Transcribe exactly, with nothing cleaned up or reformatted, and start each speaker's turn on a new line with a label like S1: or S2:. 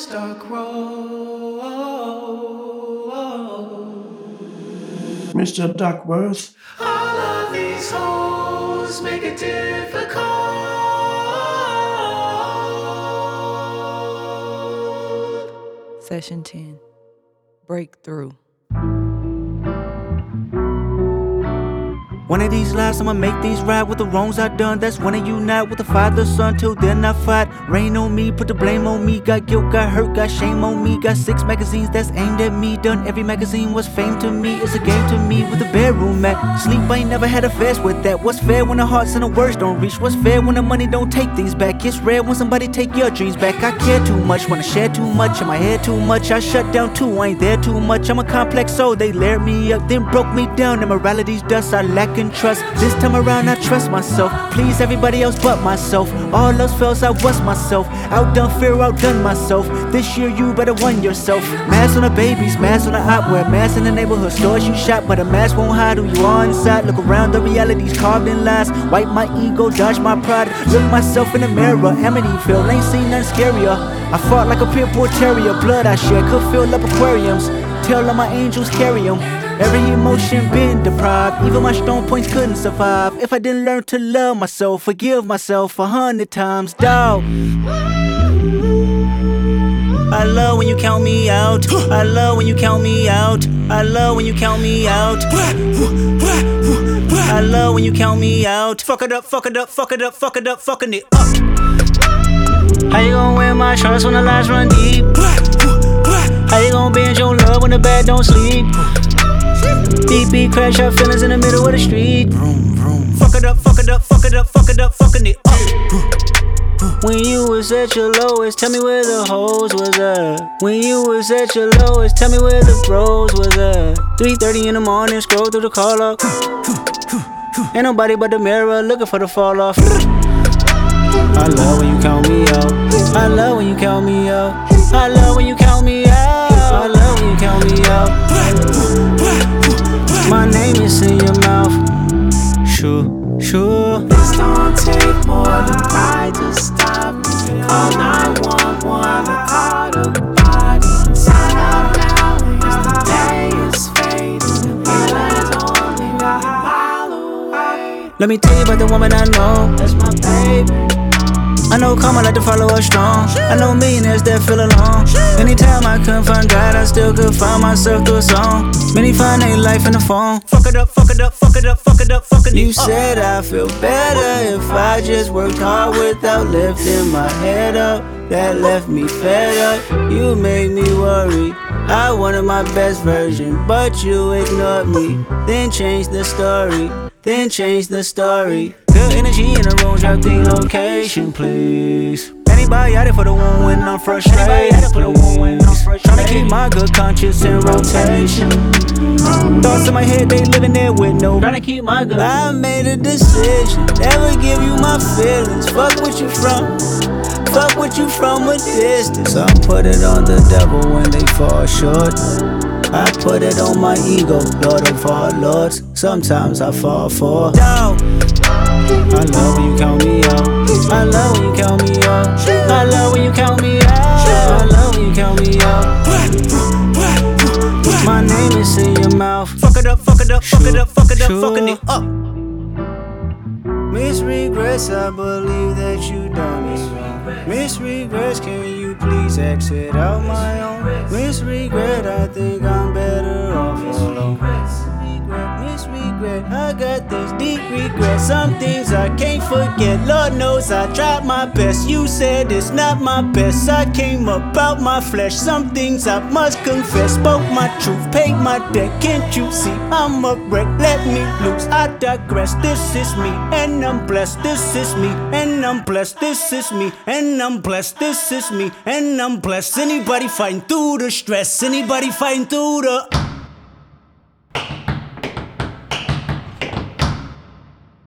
S1: Mister Crow, Mister Duckworth. All of these hoes make it difficult.
S2: Session ten. Breakthrough.
S3: One of these lives I'ma make these right with the wrongs I done. That's when I unite with the father, son. Till then I fight. Rain on me, put the blame on me. Got guilt, got hurt, got shame on me. Got six magazines that's aimed at me. Done every magazine was fame to me. It's a game to me with the bedroom mat. Sleep, I ain't never had a fast with that. What's fair when the hearts and the words don't reach? What's fair when the money don't take things back? It's rare when somebody take your dreams back. I care too much, wanna share too much. In my head too much, I shut down too. I ain't there too much. I'm a complex soul. They layered me up, then broke me down. Immorality's dust, I lack in trust. This time around I trust myself. Please everybody else but myself. All else fails, I was myself. Outdone fear, outdone myself. This year you better won yourself. Mask on the babies, mask on the op. Wear masks in the neighborhood stores you shop, but a mask won't hide who you are inside. Look around, the reality's carved in lies. Wipe my ego, dodge my pride. Look myself in the mirror, Amityville, ain't seen nothing scarier. I fought like a pit bull terrier. Blood I shed could fill up aquariums. Tell all my angels carry them. Every emotion been deprived. Even my strong points couldn't survive if I didn't learn to love myself. Forgive myself a hundred times, dawg. I love when you count me out. I love when you count me out. I love when you count me out. I love when you count me out. Fuck it up, fuck it up, fuck it up, fuck it up, fucking it up. How you gon' wear my shorts when the lights run deep? How you gon' binge your love when the bed don't sleep? Beep beep, crash out feelings in the middle of the street. Vroom, vroom. Fuck it up, fuck it up, fuck it up, fuck it up, fucking it up. When you was at your lowest, tell me where the hoes was at. When you was at your lowest, tell me where the bros was at. three thirty in the morning, scroll through the call log. Ain't nobody but the mirror looking for the fall off. I love when you count me out. I love when you count me out. I love when you count me out. I love when you count me out. My name is in your mouth. Sure, sure.
S1: This don't take more than I to stop me. Call nine one one or call the body. Inside out now as the day is fading. Healing's only a mile away.
S3: Let me tell you about the woman I know.
S1: That's my baby.
S3: I know karma like to follow us strong. I know millionaires that feel alone. Anytime I couldn't find God, I still could find myself through a song. Many find their life in the phone. Fuck it up, fuck it up, fuck it up, fuck it up, fucking it up. You said I feel better if I just worked hard without lifting my head up. That left me fed up. You made me worry. I wanted my best version, but you ignored me. Then changed the story. Then changed the story. Good energy in the room, drop the location, please. Anybody out there for the one when I'm frustrated? Tryna keep my good conscience in rotation. Thoughts in my head, they living there with no. Tryna keep my good. I made a decision, never give you my feelings. Fuck what you from, fuck what you from a distance. I put it on the devil when they fall short. I put it on my ego, Lord of all lords. Sometimes I fall for dawg. I love when you count me out. I love when you count me out. I love when you count me out. I love when you count me out. My name is in your mouth. Fuck it up, fuck it up, fuck it up, fuck it up, fucking it up. Miss Regrets, I believe that you done me wrong. Miss Regrets, can you please exit out my own? Miss Regret, I think I'm better off alone. Miss Regret, I got this deep regret. Some things I can't forget. Lord knows I tried my best. You said it's not my best. I came about my flesh. Some things I must confess. Spoke my truth, paid my debt. Can't you see I'm a wreck? Let me loose, I digress. This is me and I'm blessed. This is me and I'm blessed. This is me and I'm blessed. This is me and I'm blessed. Anybody fighting through the stress? Anybody fighting through the